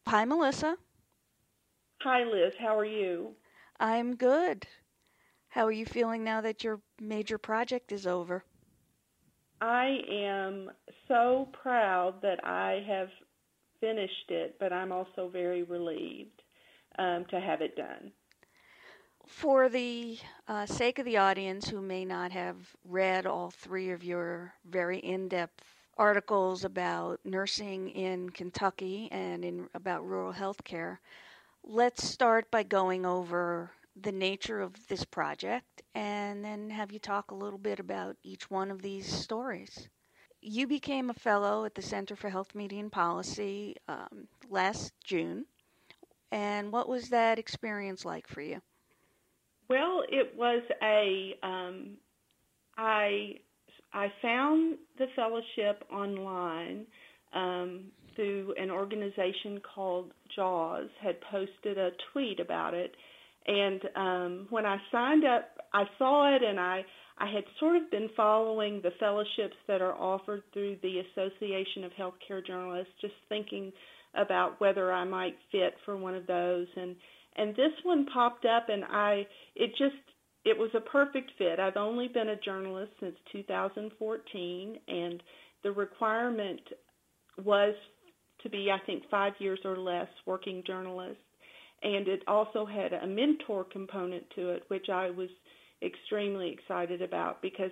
Hi, Melissa. Hi, Liz. How are you? I'm good. How are you feeling now that your major project is over? I am so proud that I have finished it, but I'm also very relieved to have it done. For the sake of the audience who may not have read all three of your very in depth articles about nursing in Kentucky and about rural health care, let's start by going over the nature of this project and then have you talk a little bit about each one of these stories. You became a fellow at the Center for Health Media and Policy last June, and what was that experience like for you? Well, it was I I found the fellowship online through an organization called JAWS had posted a tweet about it, and when I signed up, I saw it, and I had sort of been following the fellowships that are offered through the Association of Healthcare Journalists, just thinking about whether I might fit for one of those, and this one popped up, and it was a perfect fit. I've only been a journalist since 2014, and the requirement was to be, I think, 5 years or less working journalist. And it also had a mentor component to it, which I was extremely excited about because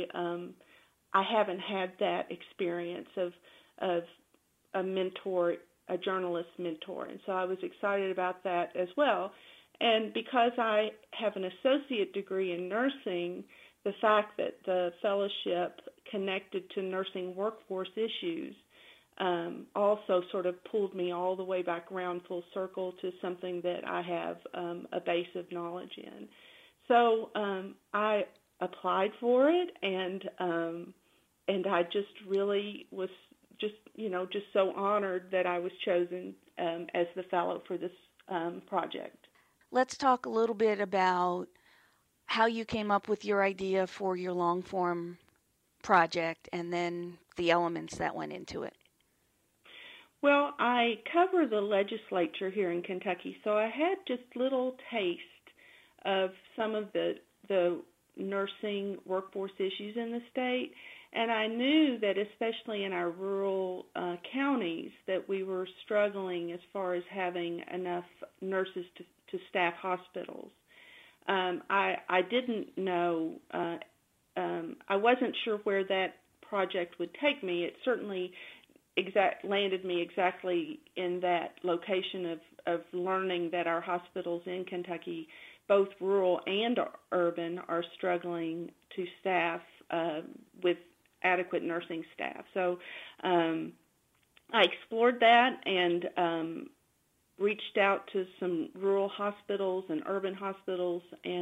I haven't had that experience of a mentor, a journalist mentor, and so I was excited about that as well. And because I have an associate degree in nursing, the fact that the fellowship connected to nursing workforce issues also sort of pulled me all the way back around full circle to something that I have a base of knowledge in. So I applied for it, and I just really was just so honored that I was chosen as the fellow for this project. Let's talk a little bit about how you came up with your idea for your long form project and then the elements that went into it. Well, I cover the legislature here in Kentucky, so I had just little taste of some of the nursing workforce issues in the state, and I knew that especially in our rural counties that we were struggling as far as having enough nurses to staff hospitals. I didn't know, I wasn't sure where that project would take me. It certainly landed me exactly in that location of learning that our hospitals in Kentucky, both rural and urban, are struggling to staff with adequate nursing staff. So I explored that and reached out to some rural hospitals and urban hospitals,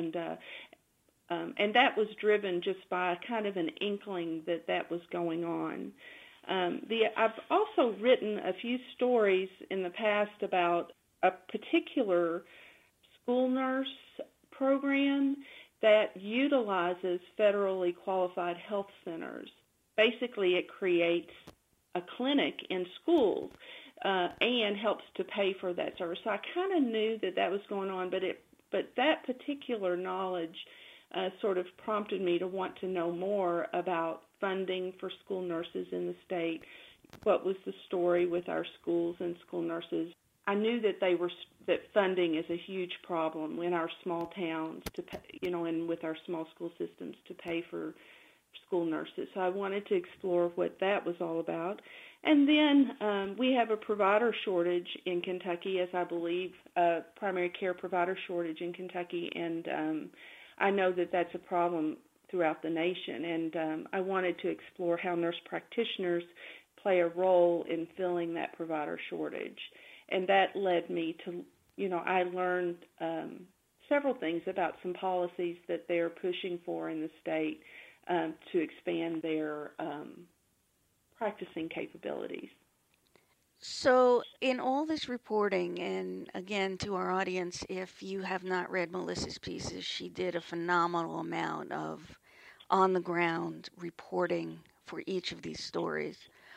and that was driven just by kind of an inkling that that was going on. I've also written a few stories in the past about a particular school nurse program that utilizes federally qualified health centers. Basically, it creates a clinic in schools and helps to pay for that service. So I kind of knew that that was going on, but that particular knowledge sort of prompted me to want to know more about funding for school nurses in the state. What was the story with our schools and school nurses? I knew that that funding is a huge problem in our small towns to pay, and with our small school systems to pay for school nurses. So I wanted to explore what that was all about. And then we have a provider shortage in Kentucky, as I believe, primary care provider shortage in Kentucky, and I know that that's a problem throughout the nation. And I wanted to explore how nurse practitioners play a role in filling that provider shortage. And that led me to, I learned several things about some policies that they're pushing for in the state to expand their practicing capabilities. So, in all this reporting, and again to our audience, if you have not read Melissa's pieces, she did a phenomenal amount of on the ground reporting for each of these stories.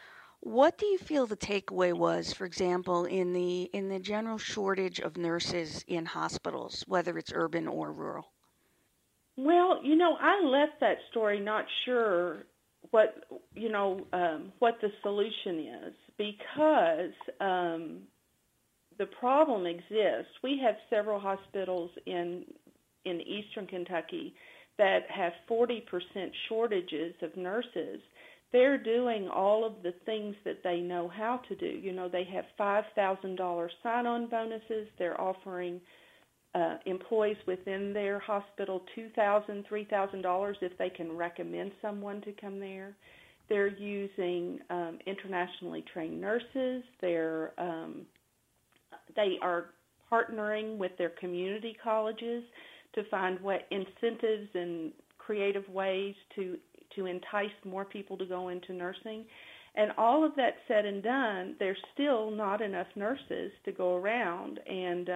What do you feel the takeaway was, for example, in the general shortage of nurses in hospitals, whether it's urban or rural? Well, I left that story not sure what what the solution is, because the problem exists. We have several hospitals in eastern Kentucky that have 40% shortages of nurses. They're doing all of the things that they know how to do. They have $5,000 sign-on bonuses. They're offering employees within their hospital $2,000, $3,000 if they can recommend someone to come there. They're using internationally trained nurses. They are partnering with their community colleges to find what incentives and creative ways to entice more people to go into nursing. And all of that said and done, there's still not enough nurses to go around, and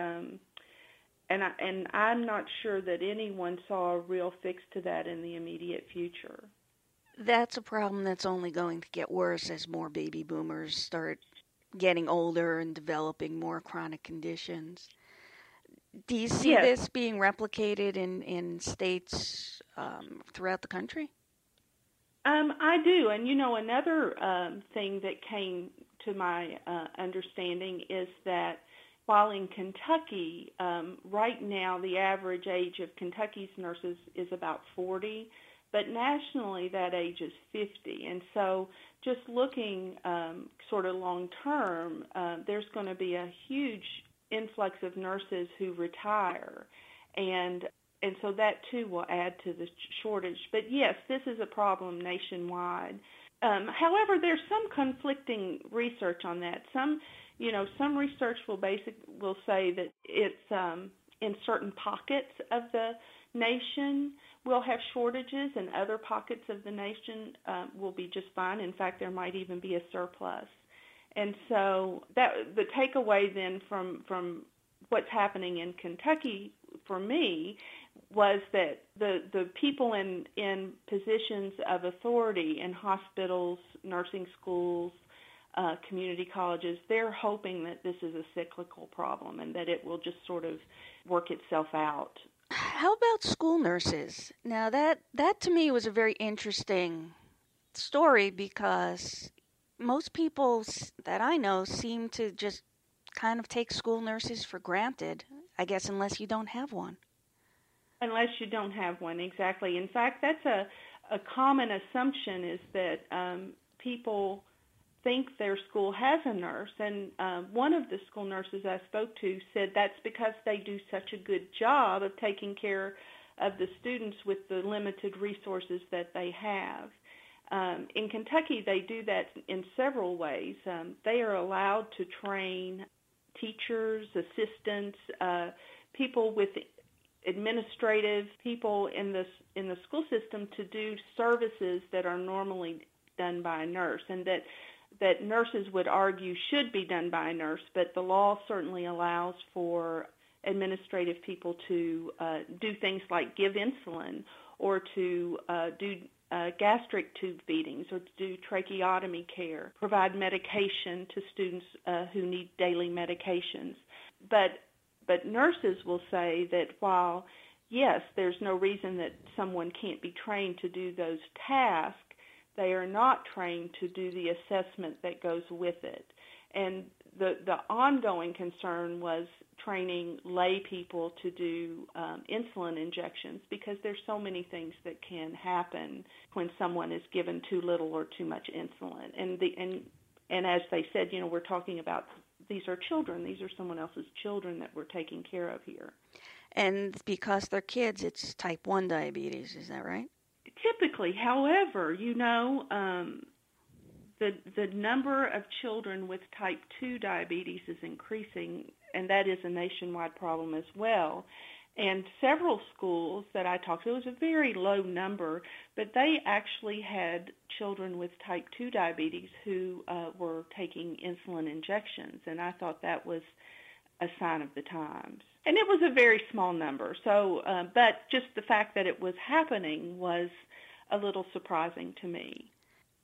I'm not sure that anyone saw a real fix to that in the immediate future. That's a problem that's only going to get worse as more baby boomers start getting older and developing more chronic conditions. Do you see Yes, this being replicated in states throughout the country? I do. And, another thing that came to my understanding is that while in Kentucky, right now the average age of Kentucky's nurses is about 40, but nationally that age is 50. And so just looking sort of long term, there's going to be a huge influx of nurses who retire, and so that too will add to the shortage. But yes, this is a problem nationwide. However, there's some conflicting research on that. Some research will say that it's in certain pockets of the nation we'll have shortages, and other pockets of the nation will be just fine. In fact, there might even be a surplus. And so the takeaway then from what's happening in Kentucky for me was that the people in positions of authority in hospitals, nursing schools, community colleges, they're hoping that this is a cyclical problem and that it will just sort of work itself out. How about school nurses? Now that to me was a very interesting story, because most people that I know seem to just kind of take school nurses for granted, I guess, unless you don't have one. Unless you don't have one, exactly. In fact, that's a common assumption, is that people think their school has a nurse. And one of the school nurses I spoke to said that's because they do such a good job of taking care of the students with the limited resources that they have. In Kentucky, they do that in several ways. They are allowed to train teachers, assistants, people with administrative people in the school system to do services that are normally done by a nurse, and that nurses would argue should be done by a nurse, but the law certainly allows for administrative people to do things like give insulin, or to do gastric tube feedings, or to do tracheotomy care, provide medication to students who need daily medications. But nurses will say that while, yes, there's no reason that someone can't be trained to do those tasks, they are not trained to do the assessment that goes with it. And the ongoing concern was training lay people to do insulin injections, because there's so many things that can happen when someone is given too little or too much insulin. And as they said, we're talking about, these are children. These are someone else's children that we're taking care of here. And because they're kids, it's type 1 diabetes, is that right? Typically, however, the number of children with type 2 diabetes is increasing, and that is a nationwide problem as well. And several schools that I talked to, it was a very low number, but they actually had children with type 2 diabetes who were taking insulin injections, and I thought that was a sign of the times. And it was a very small number, so but just the fact that it was happening was a little surprising to me.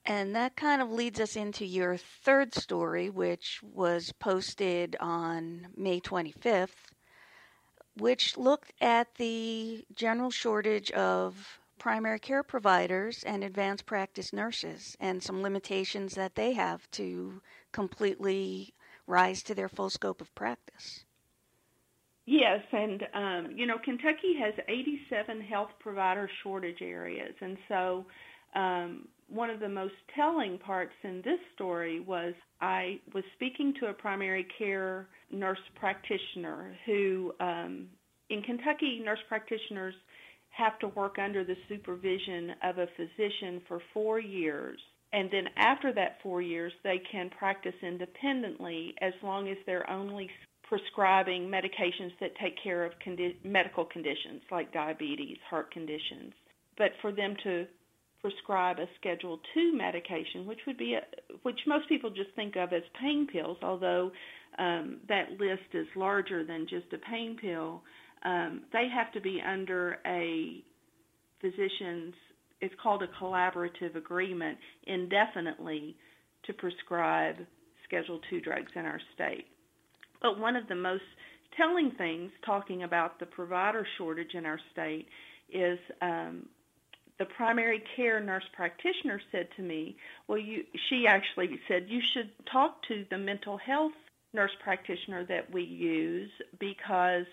And that kind of leads us into your third story, which was posted on May 25th, which looked at the general shortage of primary care providers and advanced practice nurses and some limitations that they have to completely rise to their full scope of practice. Yes, and Kentucky has 87 health provider shortage areas, and so one of the most telling parts in this story was I was speaking to a primary care nurse practitioner who, in Kentucky, nurse practitioners have to work under the supervision of a physician for 4 years. And then after that 4 years, they can practice independently as long as they're only prescribing medications that take care of medical conditions like diabetes, heart conditions. But for them to prescribe a Schedule II medication, which most people just think of as pain pills, although that list is larger than just a pain pill, they have to be under a physician's, it's called a collaborative agreement, indefinitely to prescribe Schedule II drugs in our state. But one of the most telling things, talking about the provider shortage in our state, is the primary care nurse practitioner said to me, she actually said, you should talk to the mental health nurse practitioner that we use because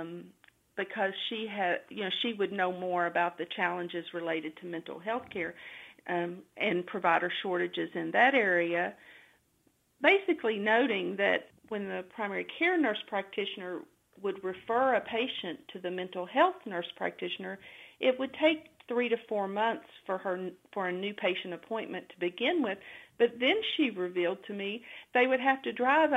she would know more about the challenges related to mental health care and provider shortages in that area, basically noting that when the primary care nurse practitioner would refer a patient to the mental health nurse practitioner, it would take 3 to 4 months for a new patient appointment to begin with. But then she revealed to me they would have to drive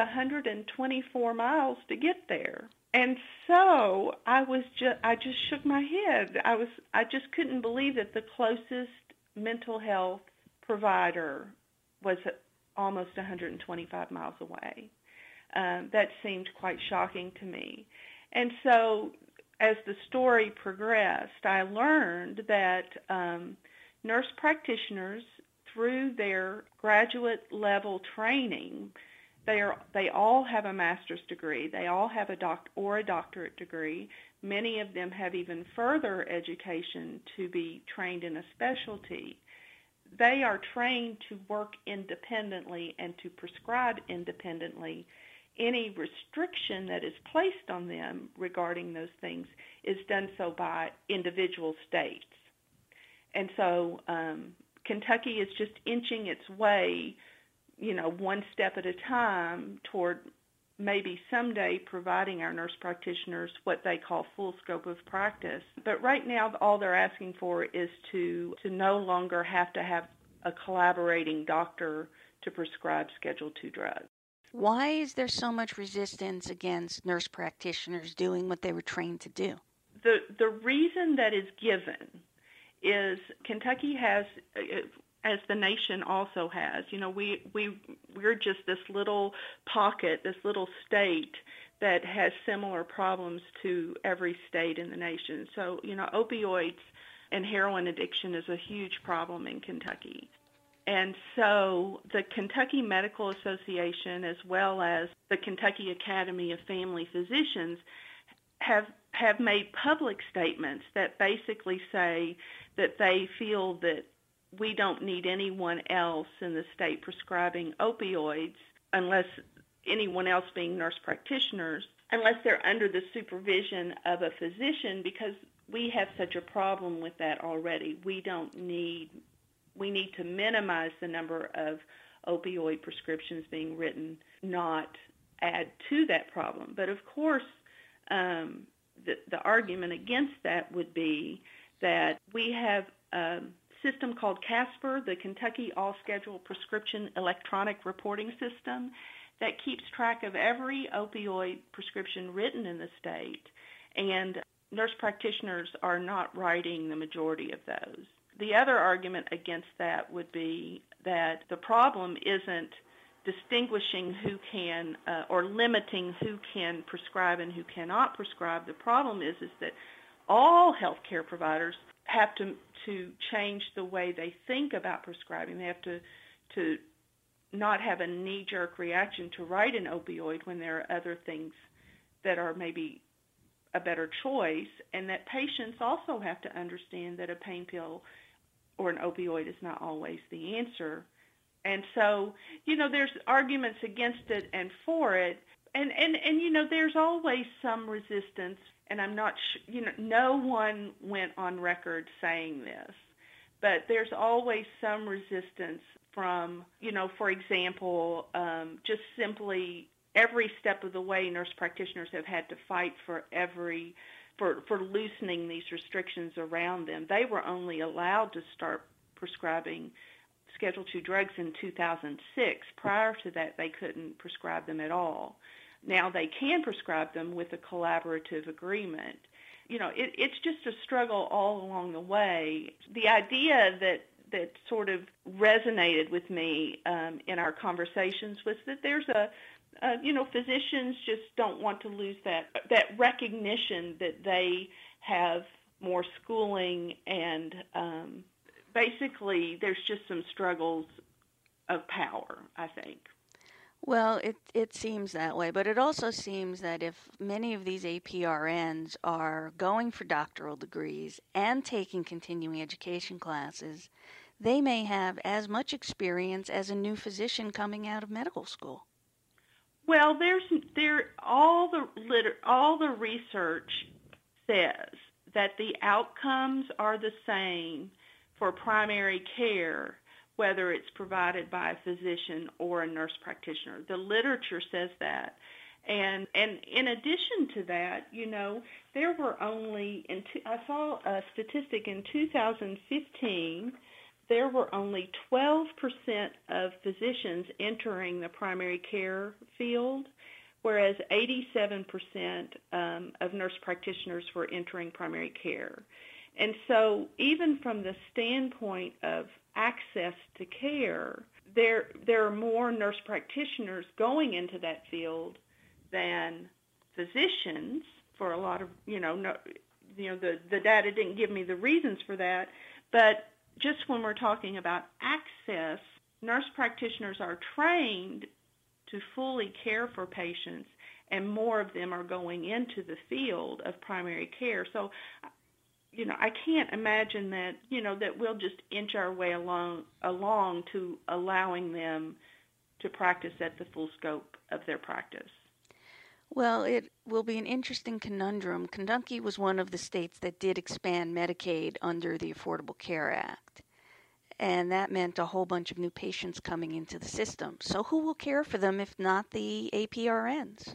124 miles to get there. And so I just shook my head. I just couldn't believe that the closest mental health provider was almost 125 miles away. That seemed quite shocking to me. And so as the story progressed, I learned that nurse practitioners, through their graduate level training, they all have a master's degree. They all have a doctorate degree. Many of them have even further education to be trained in a specialty. They are trained to work independently and to prescribe independently. Any restriction that is placed on them regarding those things is done so by individual states. And so Kentucky is just inching its way, one step at a time toward maybe someday providing our nurse practitioners what they call full scope of practice. But right now, all they're asking for is to no longer have to have a collaborating doctor to prescribe Schedule II drugs. Why is there so much resistance against nurse practitioners doing what they were trained to do? The reason that is given is Kentucky has, as the nation also has, we're just this little pocket, this little state that has similar problems to every state in the nation. So, opioids and heroin addiction is a huge problem in Kentucky. And so the Kentucky Medical Association, as well as the Kentucky Academy of Family Physicians, have made public statements that basically say that they feel that we don't need anyone else in the state prescribing opioids, unless anyone else being nurse practitioners, unless they're under the supervision of a physician, because we have such a problem with that already. We need to minimize the number of opioid prescriptions being written, not add to that problem. But of course, the argument against that would be that we have a system called CASPR, the Kentucky All-Schedule Prescription Electronic Reporting System, that keeps track of every opioid prescription written in the state, and nurse practitioners are not writing the majority of those. The other argument against that would be that the problem isn't distinguishing who can or limiting who can prescribe and who cannot prescribe. The problem is that all healthcare providers have to change the way they think about prescribing. They have to not have a knee-jerk reaction to write an opioid when there are other things that are maybe a better choice, and that patients also have to understand that a pain pill or an opioid is not always the answer. And so, there's arguments against it and for it, and there's always some resistance, and I'm not no one went on record saying this, but there's always some resistance from, for example, just simply every step of the way, nurse practitioners have had to fight for loosening these restrictions around them. They were only allowed to start prescribing Schedule II drugs in 2006. Prior to that, they couldn't prescribe them at all. Now they can prescribe them with a collaborative agreement. It's just a struggle all along the way. The idea that sort of resonated with me in our conversations was that there's physicians just don't want to lose that recognition that they have more schooling, and basically there's just some struggles of power, I think. Well, it seems that way, but it also seems that if many of these APRNs are going for doctoral degrees and taking continuing education classes, they may have as much experience as a new physician coming out of medical school. Well, all the research says that the outcomes are the same for primary care, whether it's provided by a physician or a nurse practitioner. The literature says that. And in addition to that, there were only, I saw a statistic in 2015, there were only 12% of physicians entering the primary care field, whereas 87% of nurse practitioners were entering primary care. And so even from the standpoint of access to care, there are more nurse practitioners going into that field than physicians for a lot of, the data didn't give me the reasons for that, but just when we're talking about access, nurse practitioners are trained to fully care for patients, and more of them are going into the field of primary care. So, I can't imagine that, that we'll just inch our way along to allowing them to practice at the full scope of their practice. Well, it will be an interesting conundrum. Kentucky was one of the states that did expand Medicaid under the Affordable Care Act, and that meant a whole bunch of new patients coming into the system. So who will care for them if not the APRNs?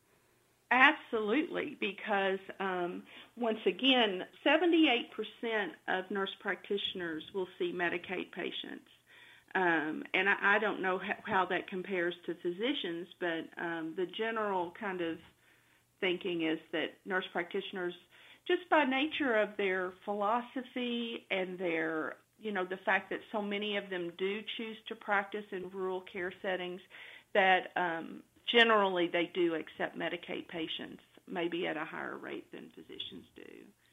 Absolutely, because once again, 78% of nurse practitioners will see Medicaid patients. And I don't know how that compares to physicians, but the general kind of thinking is that nurse practitioners, just by nature of their philosophy and their, the fact that so many of them do choose to practice in rural care settings, that generally they do accept Medicaid patients, maybe at a higher rate than physicians do.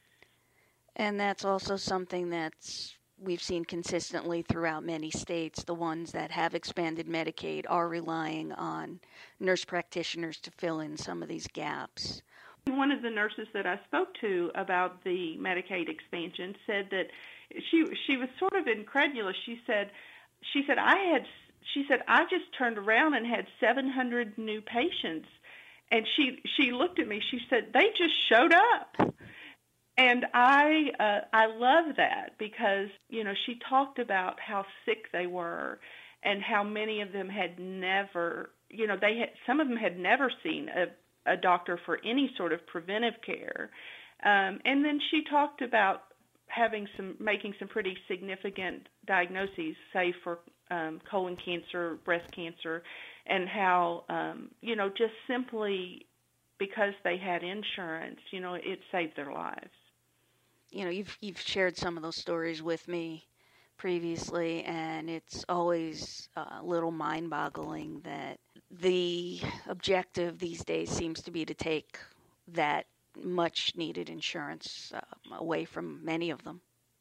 And that's also something we've seen consistently throughout many states. The ones that have expanded Medicaid are relying on nurse practitioners to fill in some of these gaps. One of the nurses that I spoke to about the Medicaid expansion said that she was sort of incredulous. She said I just turned around and had 700 new patients, and she looked at me. She said they just showed up. And I love that because, she talked about how sick they were and how many of them had never, some of them had never seen a doctor for any sort of preventive care. And then she talked about making some pretty significant diagnoses, say for colon cancer, breast cancer, and how, just simply because they had insurance, it saved their lives. You've shared some of those stories with me previously, and it's always a little mind-boggling that the objective these days seems to be to take that much-needed insurance away from many of them.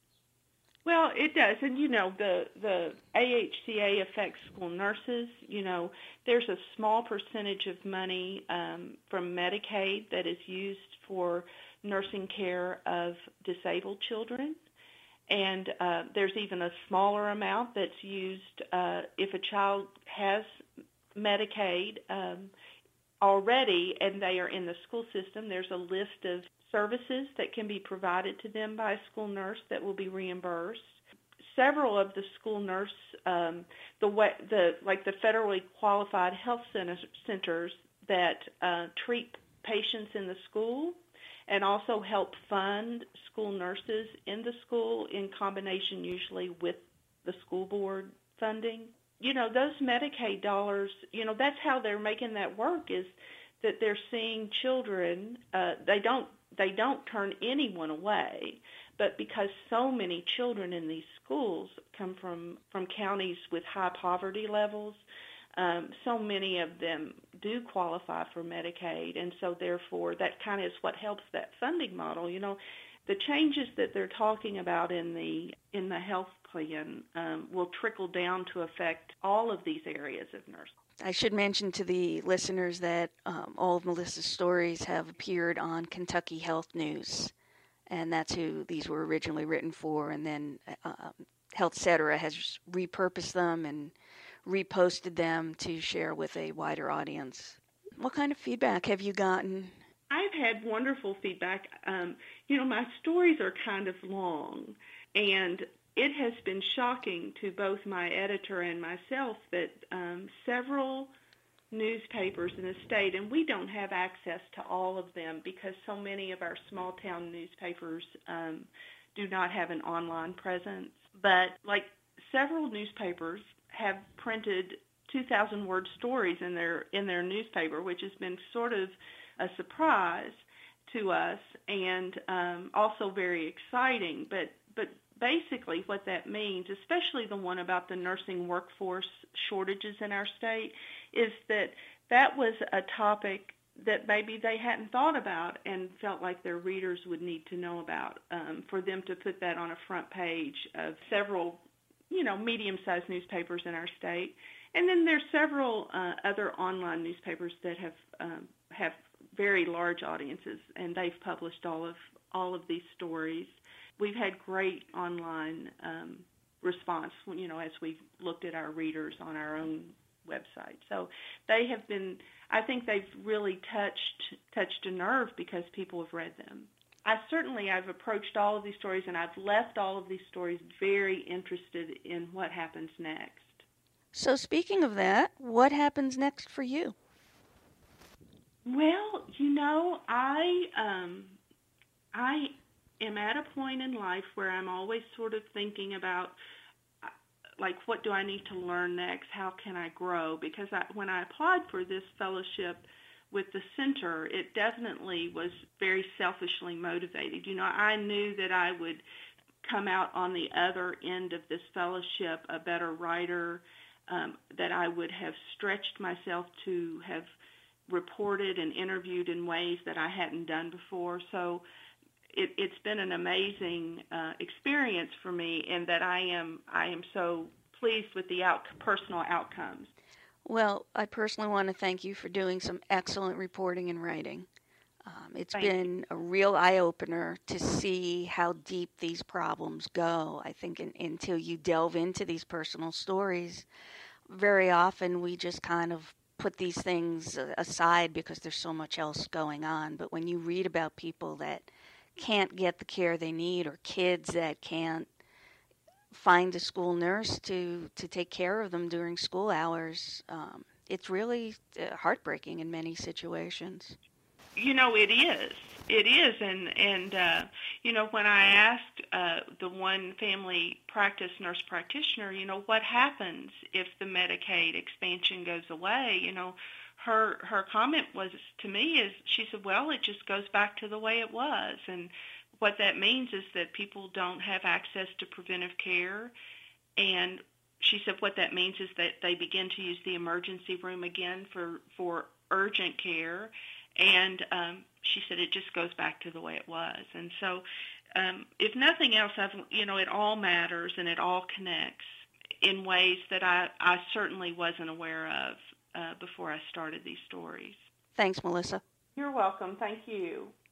Well, it does, and the AHCA affects school nurses. There's a small percentage of money from Medicaid that is used for nursing care of disabled children, and there's even a smaller amount that's used if a child has Medicaid already and they are in the school system. There's a list of services that can be provided to them by a school nurse that will be reimbursed. Several of the school nurse, the federally qualified health centers that treat patients in the school and also help fund school nurses in the school in combination usually with the school board funding. Those Medicaid dollars, that's how they're making that work, is that they're seeing children, they don't turn anyone away, but because so many children in these schools come from counties with high poverty levels, so many of them do qualify for Medicaid, and so therefore that kind of is what helps that funding model. The changes that they're talking about in the health plan will trickle down to affect all of these areas of nursing. I should mention to the listeners that all of Melissa's stories have appeared on Kentucky Health News, and that's who these were originally written for, and then HealthCetera has repurposed them and reposted them to share with a wider audience. What kind of feedback have you gotten? I've had wonderful feedback. My stories are kind of long, and it has been shocking to both my editor and myself that several newspapers in the state, and we don't have access to all of them because so many of our small town newspapers do not have an online presence, but several newspapers have printed 2,000-word stories in their newspaper, which has been sort of a surprise to us and also very exciting. But basically what that means, especially the one about the nursing workforce shortages in our state, is that was a topic that maybe they hadn't thought about and felt like their readers would need to know about, for them to put that on a front page of several, medium-sized newspapers in our state. And then there's several other online newspapers that have very large audiences, and they've published all of these stories. We've had great online response, as we've looked at our readers on our own website. So they have been, I think they've really touched a nerve because people have read them. I've approached all of these stories, and I've left all of these stories very interested in what happens next. So speaking of that, what happens next for you? Well, I am at a point in life where I'm always sort of thinking about, what do I need to learn next? How can I grow? Because when I applied for this fellowship with the center, it definitely was very selfishly motivated. I knew that I would come out on the other end of this fellowship a better writer, that I would have stretched myself to have reported and interviewed in ways that I hadn't done before. So it's been an amazing experience for me, in that I am so pleased with the personal outcomes. Well, I personally want to thank you for doing some excellent reporting and writing. It's been a real eye-opener to see how deep these problems go. I think until you delve into these personal stories, very often we just kind of put these things aside because there's so much else going on. But when you read about people that can't get the care they need, or kids that can't find a school nurse to take care of them during school hours, it's really heartbreaking in many situations. It is, and when I asked the one family practice nurse practitioner, what happens if the Medicaid expansion goes away, her comment was to me is, she said, well, it just goes back to the way it was, and what that means is that people don't have access to preventive care, and she said what that means is that they begin to use the emergency room again for urgent care, And she said it just goes back to the way it was. And so if nothing else, it all matters and it all connects in ways that I certainly wasn't aware of before I started these stories. Thanks, Melissa. You're welcome. Thank you.